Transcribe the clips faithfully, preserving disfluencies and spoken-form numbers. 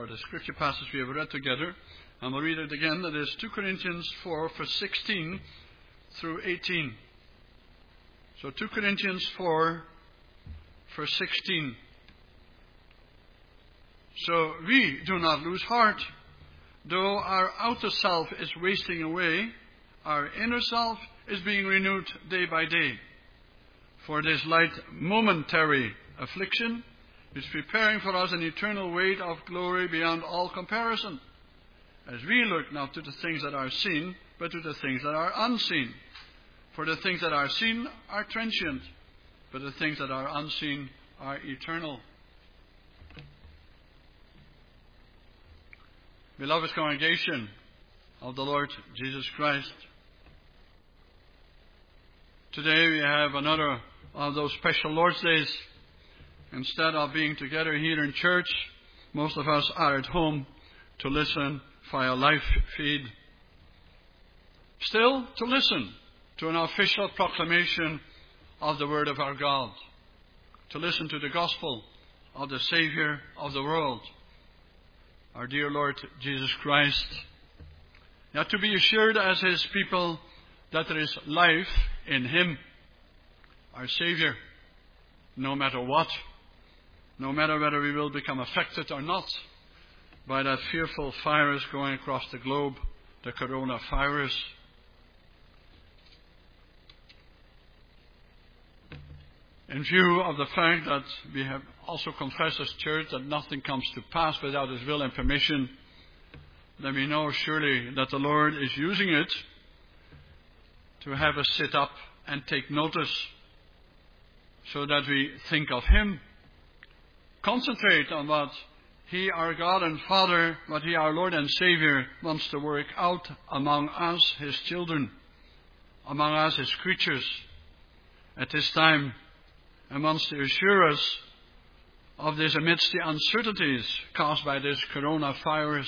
For the scripture passage we have read together, and we'll read it again. That is Second Corinthians four, verse sixteen through eighteen. So Second Corinthians four, verse sixteen. So we do not lose heart. Though our outer self is wasting away, our inner self is being renewed day by day. For this light momentary affliction is preparing for us an eternal weight of glory beyond all comparison, as we look not to the things that are seen, but to the things that are unseen. For the things that are seen are transient, but the things that are unseen are eternal. Beloved congregation of the Lord Jesus Christ, today we have another of those special Lord's Days. Instead of being together here in church, most of us are at home to listen via live feed. Still, to listen to an official proclamation of the Word of our God. To listen to the gospel of the Savior of the world, our dear Lord Jesus Christ. Now, to be assured as His people that there is life in Him, our Savior, no matter what. No matter whether we will become affected or not by that fearful virus going across the globe, the coronavirus. In view of the fact that we have also confessed as church that nothing comes to pass without His will and permission, then we know surely that the Lord is using it to have us sit up and take notice so that we think of Him. Concentrate on what He, our God and Father, what He, our Lord and Savior, wants to work out among us, His children, among us, His creatures, at this time, and wants to assure us of this amidst the uncertainties caused by this coronavirus.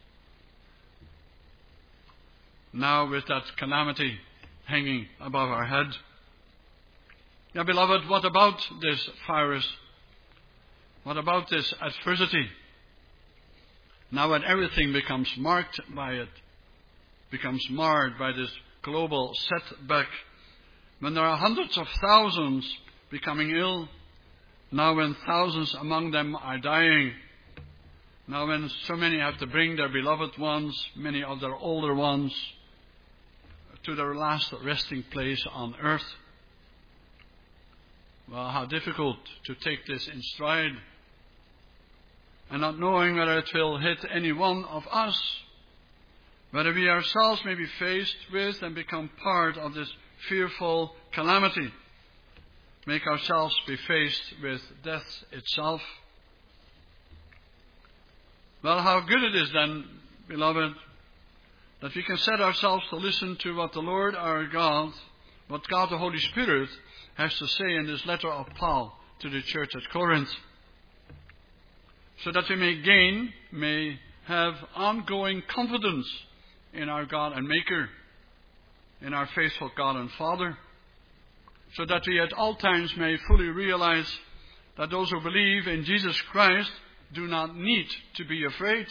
Now with that calamity hanging above our head. Now, beloved, what about this virus? What about this adversity? Now when everything becomes marked by it, becomes marred by this global setback, when there are hundreds of thousands becoming ill, now when thousands among them are dying, now when so many have to bring their beloved ones, many of their older ones, to their last resting place on earth. Well, how difficult to take this in stride, and not knowing whether it will hit any one of us, whether we ourselves may be faced with and become part of this fearful calamity, make ourselves be faced with death itself. Well, how good it is then, beloved, that we can set ourselves to listen to what the Lord our God, what God the Holy Spirit has to say in this letter of Paul to the church at Corinth, so that we may gain, may have ongoing confidence in our God and Maker, in our faithful God and Father, so that we at all times may fully realize that those who believe in Jesus Christ do not need to be afraid,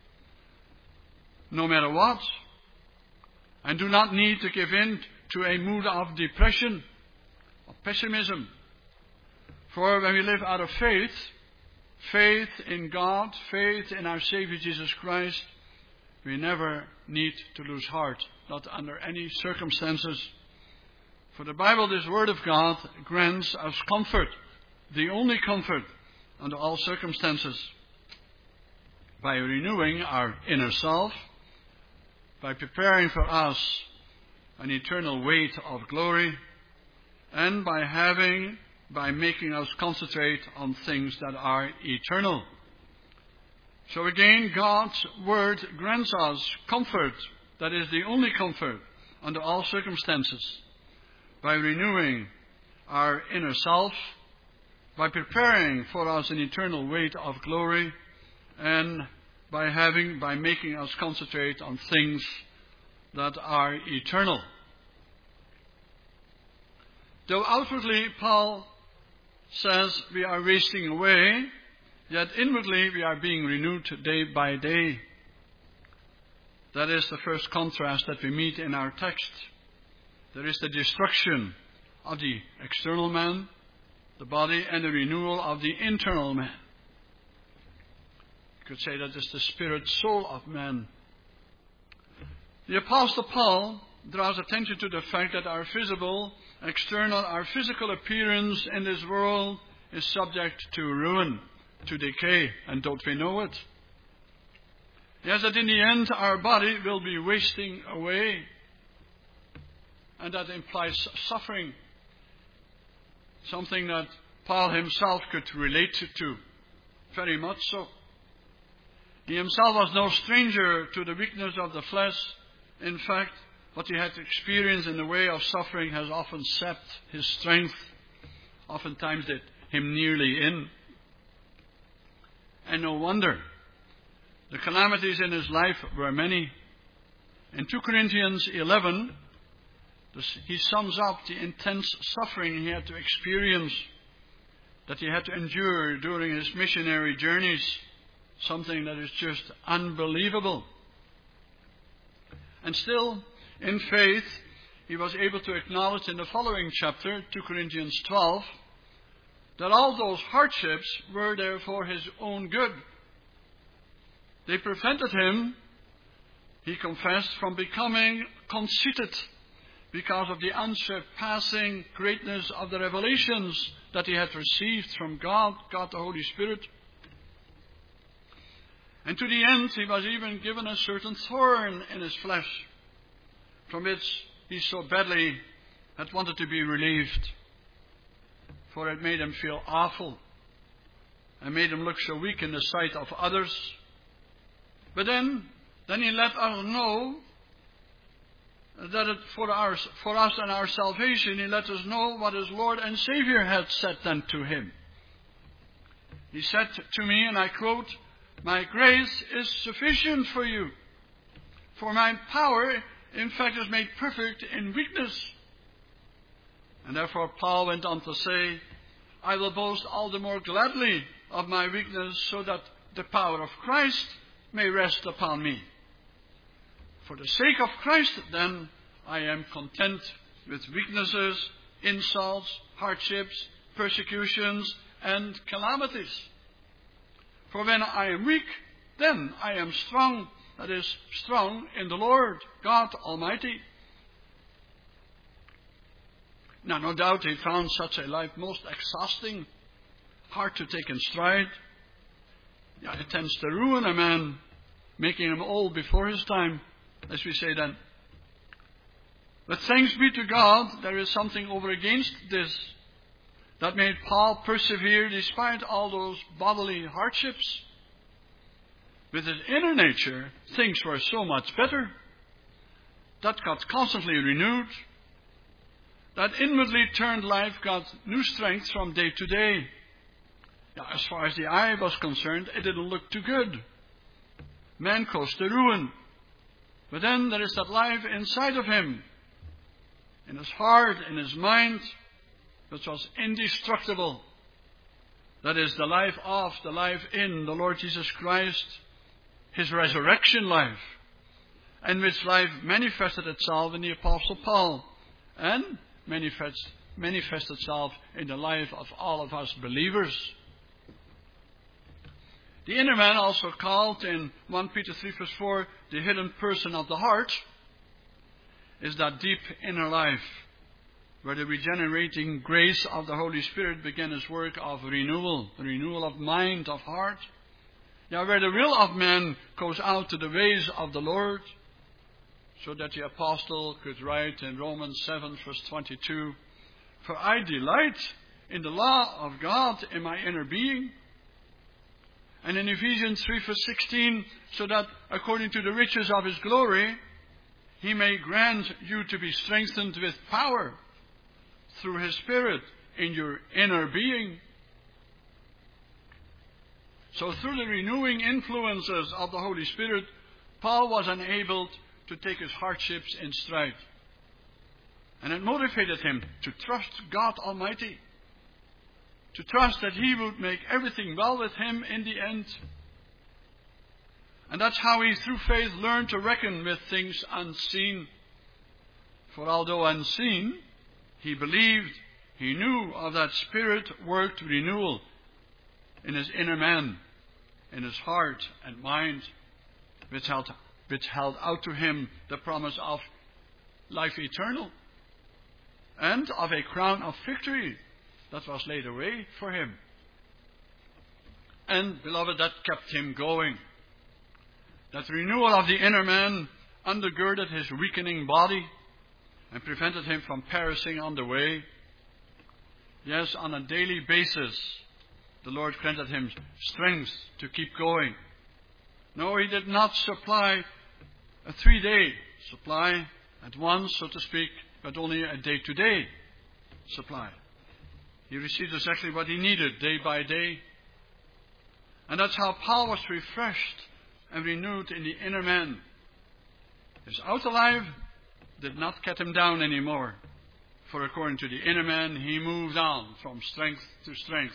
no matter what, and do not need to give in to a mood of depression, of pessimism. For when we live out of faith, faith in God, faith in our Savior Jesus Christ, we never need to lose heart, not under any circumstances. For the Bible, this Word of God, grants us comfort, the only comfort under all circumstances, by renewing our inner self, by preparing for us an eternal weight of glory, and by having by making us concentrate on things that are eternal. So again, God's Word grants us comfort, that is the only comfort under all circumstances, by renewing our inner self, by preparing for us an eternal weight of glory, and by having, by making us concentrate on things that are eternal. Though outwardly Paul says we are wasting away, Yet inwardly we are being renewed day by day. That is the first contrast that we meet in our text. There is the destruction of the external man, the body, and the renewal of the internal man. You could say that is the spirit soul of man. The Apostle Paul draws attention to the fact that our visible, external, our physical appearance in this world is subject to ruin, to decay, and don't we know it? Yes, that in the end our body will be wasting away, and that implies suffering, something that Paul himself could relate to, very much so. He himself was no stranger to the weakness of the flesh. In fact, what he had experienced in the way of suffering has often sapped his strength, oftentimes did him nearly in. And no wonder. The calamities in his life were many. In Second Corinthians eleven, he sums up the intense suffering he had to experience, that he had to endure during his missionary journeys, something that is just unbelievable. And still, in faith, he was able to acknowledge in the following chapter, Second Corinthians twelve, that all those hardships were there for his own good. They prevented him, he confessed, from becoming conceited because of the unsurpassing greatness of the revelations that he had received from God, God the Holy Spirit. And to the end, he was even given a certain thorn in his flesh, from which he so badly had wanted to be relieved. For it made him feel awful, and made him look so weak in the sight of others. But then, then he let us know that it, for, our, for us and our salvation, he let us know what his Lord and Savior had said then to him. He said to me, and I quote, "My grace is sufficient for you, for my power, in fact, is made perfect in weakness." And therefore Paul went on to say, "I will boast all the more gladly of my weakness, so that the power of Christ may rest upon me. For the sake of Christ, then, I am content with weaknesses, insults, hardships, persecutions, and calamities. For when I am weak, then I am strong, that is, strong in the Lord, God Almighty." Now, no doubt he found such a life most exhausting, hard to take in stride. Yeah, it tends to ruin a man, making him old before his time, as we say then. But thanks be to God, there is something over against this that made Paul persevere despite all those bodily hardships. With his inner nature, things were so much better. That got constantly renewed. That inwardly turned life got new strength from day to day. Yeah, as far as the eye was concerned, it didn't look too good. Man goes to ruin. But then there is that life inside of him, in his heart, in his mind, which was indestructible. That is the life of, the life in the Lord Jesus Christ, his resurrection life, and which life manifested itself in the Apostle Paul, and manifest, manifested itself in the life of all of us believers. The inner man, also called in First Peter three verse four, the hidden person of the heart, is that deep inner life, where the regenerating grace of the Holy Spirit began his work of renewal, the renewal of mind, of heart. Yeah, where the will of man goes out to the ways of the Lord, so that the apostle could write in Romans seven verse twenty-two, "For I delight in the law of God in my inner being." And in Ephesians three verse sixteen, "So that according to the riches of his glory, he may grant you to be strengthened with power through his Spirit in your inner being." So through the renewing influences of the Holy Spirit, Paul was enabled to take his hardships in stride. And it motivated him to trust God Almighty. to trust that He would make everything well with him in the end. And that's how he, through faith, learned to reckon with things unseen. For although unseen, he believed, he knew of that Spirit-worked renewal in his inner man, in his heart and mind, which held, which held out to him the promise of life eternal and of a crown of victory that was laid away for him. And, beloved, that kept him going. That renewal of the inner man undergirded his weakening body and prevented him from perishing on the way. Yes, on a daily basis, the Lord granted him strength to keep going. No, He did not supply a three-day supply at once, so to speak, but only a day-to-day supply. He received exactly what he needed day by day. And that's how Paul was refreshed and renewed in the inner man. His outer life did not cut him down anymore. For according to the inner man, he moved on from strength to strength.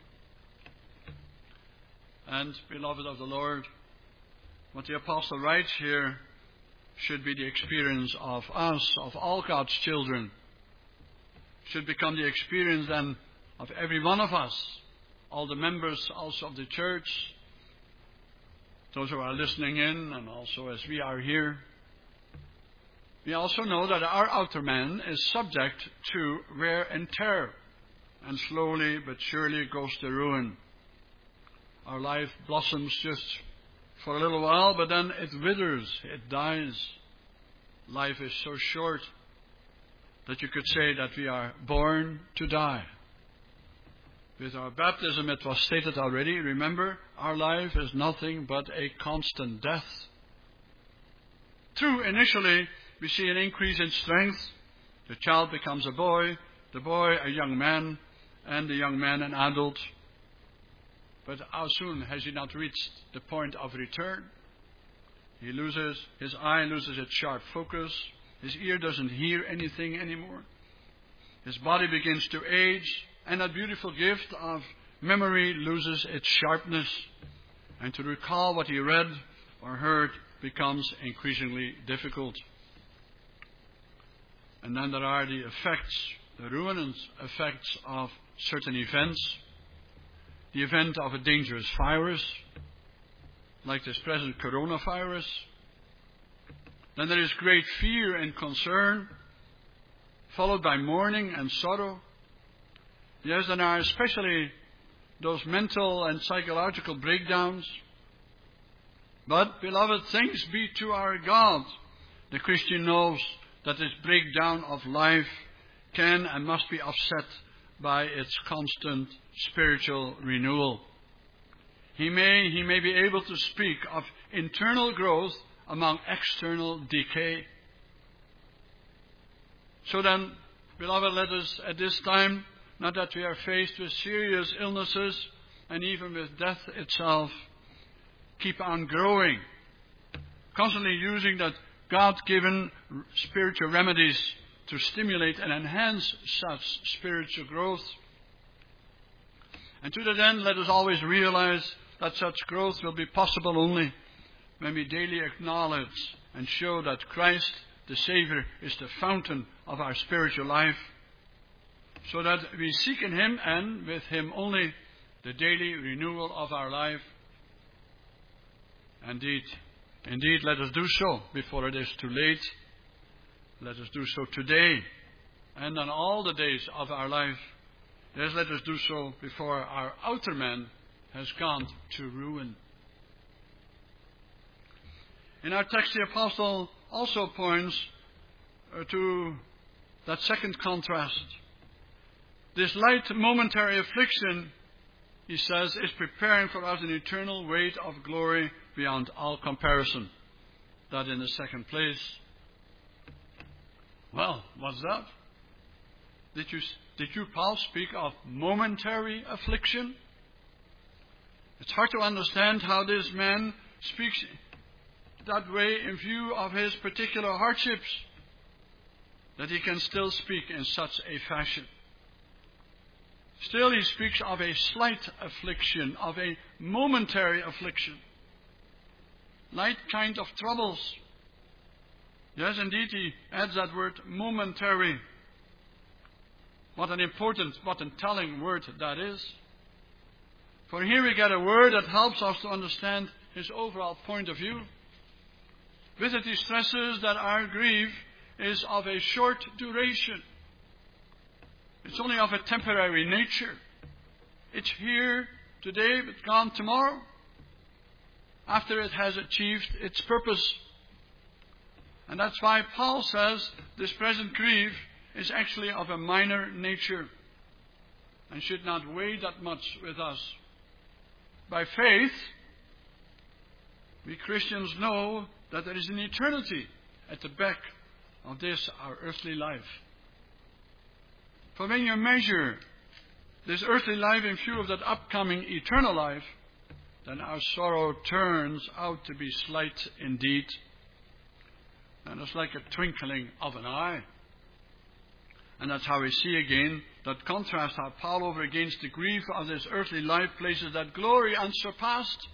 And, beloved of the Lord, what the apostle writes here should be the experience of us, of all God's children. Should become the experience then of every one of us, all the members also of the church, those who are listening in, and also as we are here. We also know that our outer man is subject to wear and tear, and slowly but surely goes to ruin. Our life blossoms just for a little while, but then it withers, it dies. Life is so short that you could say that we are born to die. With our baptism, it was stated already, remember, our life is nothing but a constant death. True, initially, we see an increase in strength. The child becomes a boy, the boy a young man, and the young man an adult. But how soon has he not reached the point of return? He loses, his eye loses its sharp focus. His ear doesn't hear anything anymore. His body begins to age, and that beautiful gift of memory loses its sharpness. And to recall what he read or heard becomes increasingly difficult. And then there are the effects, the ruinous effects of certain events. The event of a dangerous virus, like this present coronavirus. Then there is great fear and concern, followed by mourning and sorrow. Yes, there are especially those mental and psychological breakdowns. But, beloved, thanks be to our God. The Christian knows that this breakdown of life can and must be offset by its constant spiritual renewal. He may, he may be able to speak of internal growth among external decay. So then, beloved, let us at this time, not that we are faced with serious illnesses and even with death itself, keep on growing, constantly using that God-given spiritual remedies to stimulate and enhance such spiritual growth. And to that end, let us always realize that such growth will be possible only when we daily acknowledge and show that Christ, the Savior, is the fountain of our spiritual life, so that we seek in Him and with Him only the daily renewal of our life. Indeed, indeed, let us do so before it is too late. Let us do so today and on all the days of our life. Yes, let us do so before our outer man has gone to ruin. In our text, the apostle also points uh, to that second contrast. This light momentary affliction, he says, is preparing for us an eternal weight of glory beyond all comparison. That in the second place. Well, what's that? Did you, did you, Paul, speak of momentary affliction? It's hard to understand how this man speaks that way in view of his particular hardships, that he can still speak in such a fashion. Still he speaks of a slight affliction, of a momentary affliction. Light kind of troubles. Yes, indeed, he adds that word momentary. What an important, what a telling word that is. For here we get a word that helps us to understand his overall point of view. With it he stresses that our grief is of a short duration. It's only of a temporary nature. It's here today, but gone tomorrow, after it has achieved its purpose. And that's why Paul says this present grief is actually of a minor nature and should not weigh that much with us. By faith, we Christians know that there is an eternity at the back of this, our earthly life. For when you measure this earthly life in view of that upcoming eternal life, then our sorrow turns out to be slight indeed. And it's like a twinkling of an eye. And that's how we see again that contrast, how Paul over against the grief of this earthly life places that glory unsurpassed,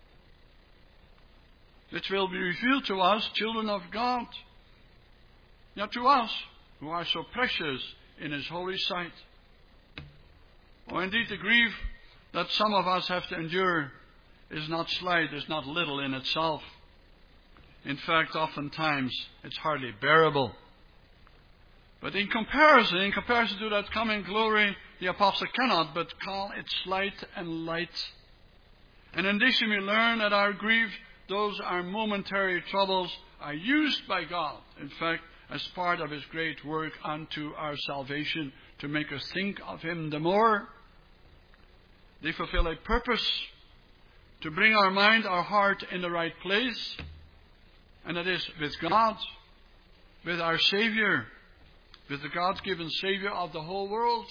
which will be revealed to us, children of God. Yet to us, who are so precious in his holy sight. Or indeed the grief that some of us have to endure is not slight, is not little in itself. In fact, oftentimes it's hardly bearable. But in comparison, in comparison to that coming glory, the apostle cannot but call it slight and light. And in addition we learn that our grief, those our momentary troubles, are used by God, in fact, as part of his great work unto our salvation, to make us think of him the more. They fulfill a purpose to bring our mind, our heart in the right place, and that is with God, with our Savior, with the God-given Savior of the whole world.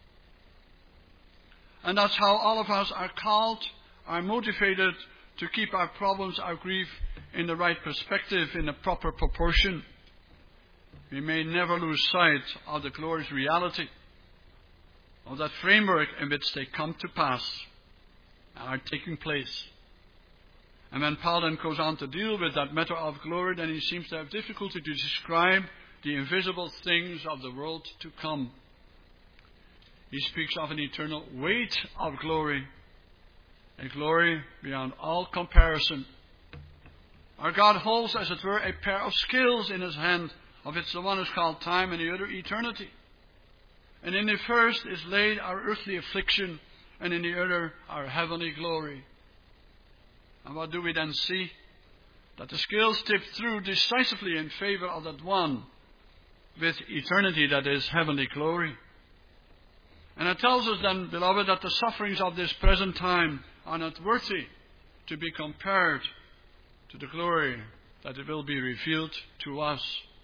And that's how all of us are called, are motivated to keep our problems, our grief, in the right perspective, in a proper proportion. We may never lose sight of the glorious reality of that framework in which they come to pass and are taking place. And when Paul then goes on to deal with that matter of glory, then he seems to have difficulty to describe the invisible things of the world to come. He speaks of an eternal weight of glory, a glory beyond all comparison. Our God holds, as it were, a pair of scales in his hand, of which the one is called time and the other eternity. And in the first is laid our earthly affliction, and in the other our heavenly glory. And what do we then see? That the scales tip through decisively in favor of that one with eternity, that is heavenly glory. And it tells us then, beloved, that the sufferings of this present time are not worthy to be compared to the glory that it will be revealed to us.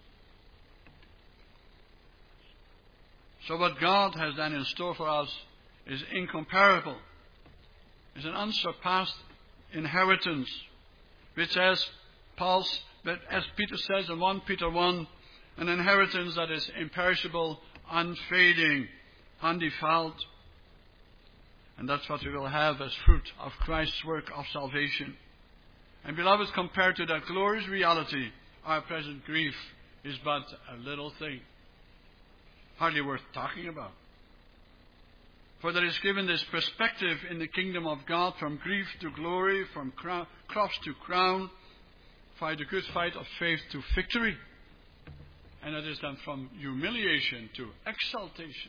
So what God has then in store for us is incomparable, is an unsurpassed inheritance, which as Paul's, as Peter says in First Peter one, an inheritance that is imperishable, unfading, undefiled. And that's what we will have as fruit of Christ's work of salvation. And beloved, compared to that glorious reality, our present grief is but a little thing. Hardly worth talking about. For there is given this perspective in the kingdom of God, from grief to glory, from crown, cross to crown, fight the good fight of faith to victory. And that is then from humiliation to exaltation.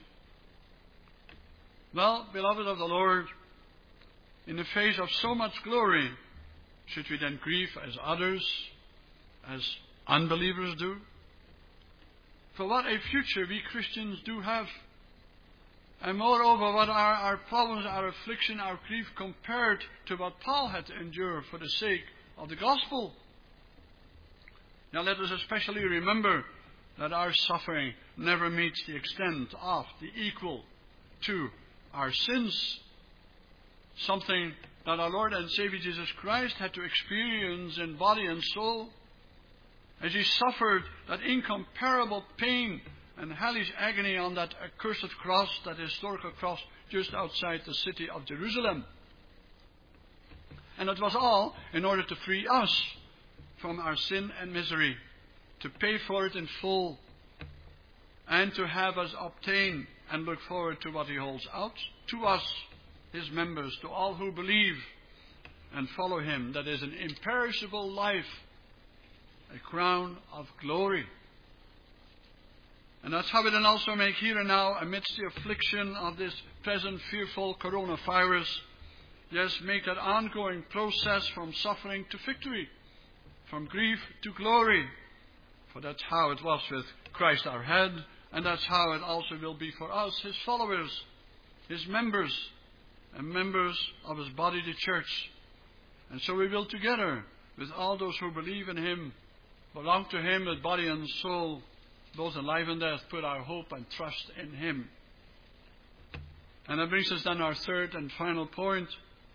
Well, beloved of the Lord, in the face of so much glory, should we then grieve as others, as unbelievers do? For what a future we Christians do have. And moreover, what are our problems, our affliction, our grief compared to what Paul had to endure for the sake of the gospel? Now let us especially remember that our suffering never meets the extent of, the equal to our sins. Something that our Lord and Savior Jesus Christ had to experience in body and soul, as he suffered that incomparable pain and hellish agony on that accursed cross, that historical cross just outside the city of Jerusalem. And it was all in order to free us from our sin and misery, to pay for it in full, and to have us obtain and look forward to what He holds out to us, His members, to all who believe and follow Him. That is an imperishable life, a crown of glory. And that's how we then also make here and now, amidst the affliction of this present fearful coronavirus, yes, make that ongoing process from suffering to victory, from grief to glory. For that's how it was with Christ our head, and that's how it also will be for us, His followers, His members, and members of His body, the church. And so we will together, with all those who believe in Him, belong to Him with body and soul, both in life and death, put our hope and trust in Him. And that brings us then our third and final point.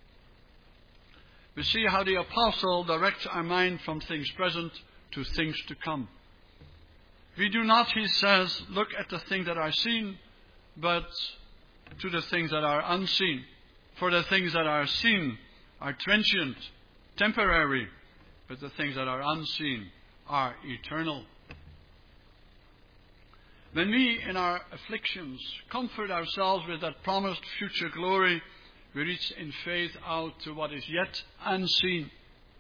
We see how the apostle directs our mind from things present to things to come. We do not, he says, look at the things that are seen, but to the things that are unseen. For the things that are seen are transient, temporary, but the things that are unseen are eternal. When we, in our afflictions, comfort ourselves with that promised future glory, we reach in faith out to what is yet unseen.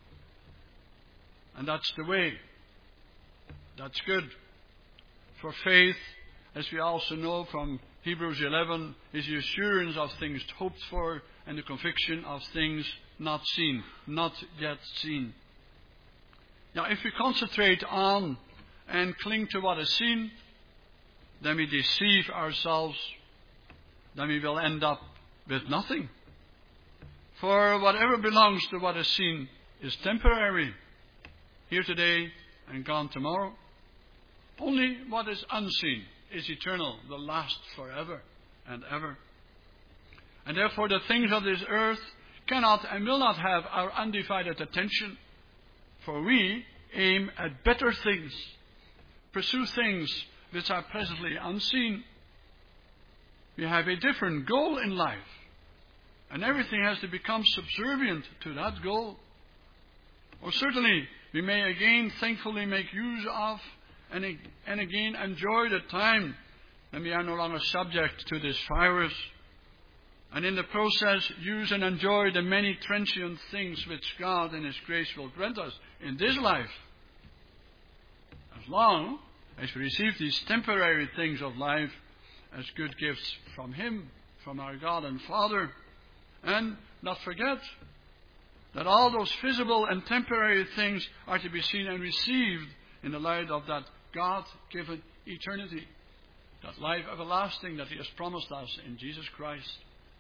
And that's the way. That's good. For faith, as we also know from Hebrews eleven, is the assurance of things hoped for and the conviction of things not seen, not yet seen. Now, if we concentrate on and cling to what is seen, then we deceive ourselves, then we will end up with nothing. For whatever belongs to what is seen is temporary, here today and gone tomorrow. Only what is unseen is eternal, will last forever and ever. And therefore the things of this earth cannot and will not have our undivided attention, for we aim at better things, pursue things which are presently unseen. We have a different goal in life, and everything has to become subservient to that goal. Or certainly, we may again thankfully make use of and, and again enjoy the time when we are no longer subject to this virus, and in the process use and enjoy the many transient things which God in His grace will grant us in this life. As long as we receive these temporary things of life as good gifts from Him, from our God and Father. And not forget that all those visible and temporary things are to be seen and received in the light of that God-given eternity, that life everlasting that He has promised us in Jesus Christ.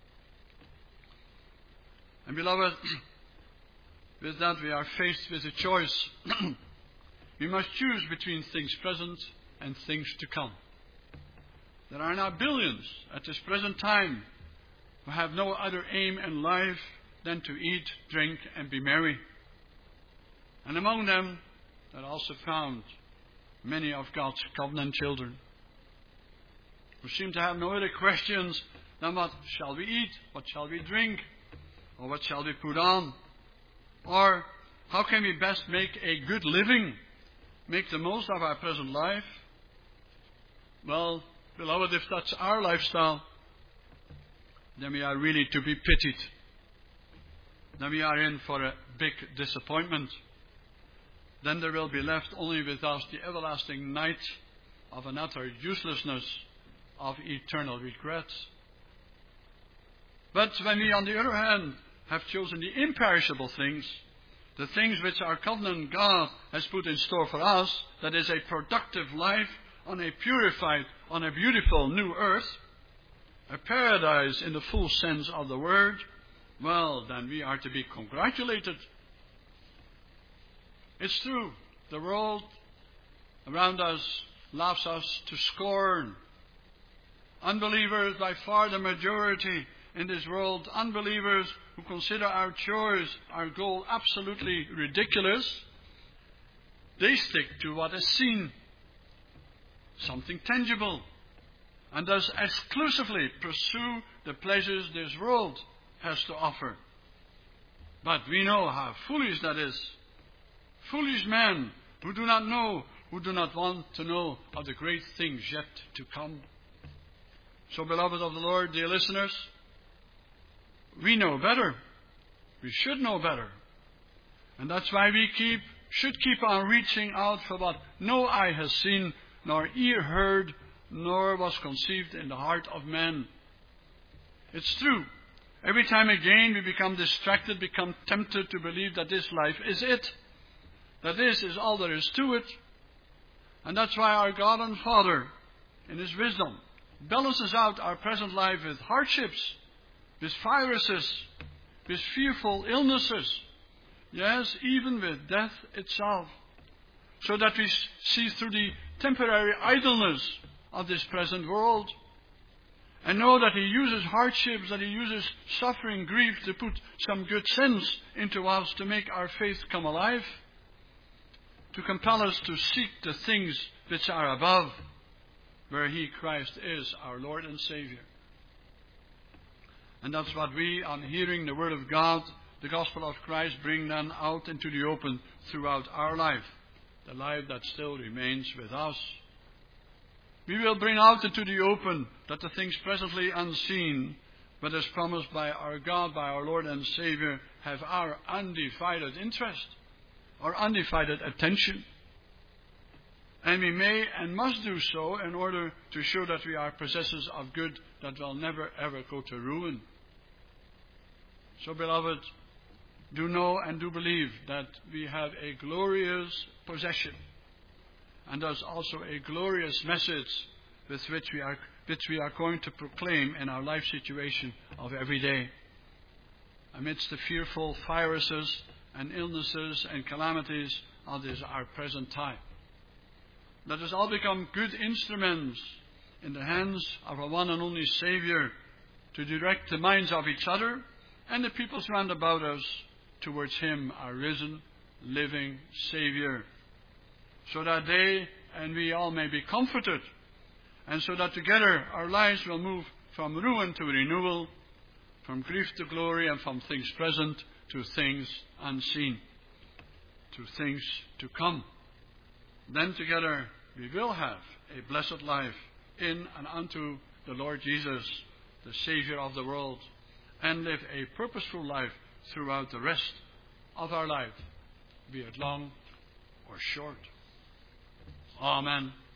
And beloved, with that we are faced with a choice. We must choose between things present and things to come. There are now billions at this present time who have no other aim in life than to eat, drink, and be merry. And among them, there are also found many of God's covenant children who seem to have no other questions than what shall we eat, what shall we drink, or what shall we put on, or how can we best make a good living, make the most of our present life. Well, beloved, if that's our lifestyle, then we are really to be pitied. Then we are in for a big disappointment. Then there will be left only with us the everlasting night of an utter uselessness, of eternal regrets. But when we, on the other hand, have chosen the imperishable things, the things which our covenant God has put in store for us, that is a productive life on a purified, on a beautiful new earth, a paradise in the full sense of the word, well, then we are to be congratulated. It's true, the world around us laughs us to scorn. Unbelievers, by far the majority in this world, unbelievers who consider our choice, our goal absolutely ridiculous, they stick to what is seen. something tangible, and thus exclusively pursue the pleasures this world has to offer. But we know how foolish that is. Foolish men who do not know, who do not want to know of the great things yet to come. So, beloved of the Lord, dear listeners, we know better. We should know better. And that's why we keep, should keep on reaching out for what no eye has seen, nor ear heard, nor was conceived in the heart of man. It's true. Every time again we become distracted, become tempted to believe that this life is it. That this is all there is to it. And that's why our God and Father, in His wisdom, balances out our present life with hardships, with viruses, with fearful illnesses, yes, even with death itself, so that we see through the temporary idleness of this present world, and know that He uses hardships, that He uses suffering, grief to put some good sense into us, to make our faith come alive, to compel us to seek the things which are above, where He, Christ, is our Lord and Savior. And that's what we, on hearing the Word of God, the Gospel of Christ, bring then out into the open throughout our life, the life that still remains with us. We will bring out into the open that the things presently unseen, but as promised by our God, by our Lord and Savior, have our undivided interest, our undivided attention. And we may and must do so in order to show that we are possessors of good that will never ever go to ruin. So, beloved, do know and do believe that we have a glorious possession, and thus also a glorious message with which we are which we are going to proclaim in our life situation of every day. Amidst the fearful viruses and illnesses and calamities of this our present time, let us all become good instruments in the hands of our one and only Savior to direct the minds of each other and the peoples round about us towards Him, our risen, living Savior, so that they and we all may be comforted, and so that together our lives will move from ruin to renewal, from grief to glory, and from things present to things unseen, to things to come. Then together we will have a blessed life in and unto the Lord Jesus, the Savior of the world, and live a purposeful life throughout the rest of our life, be it long or short. Amen.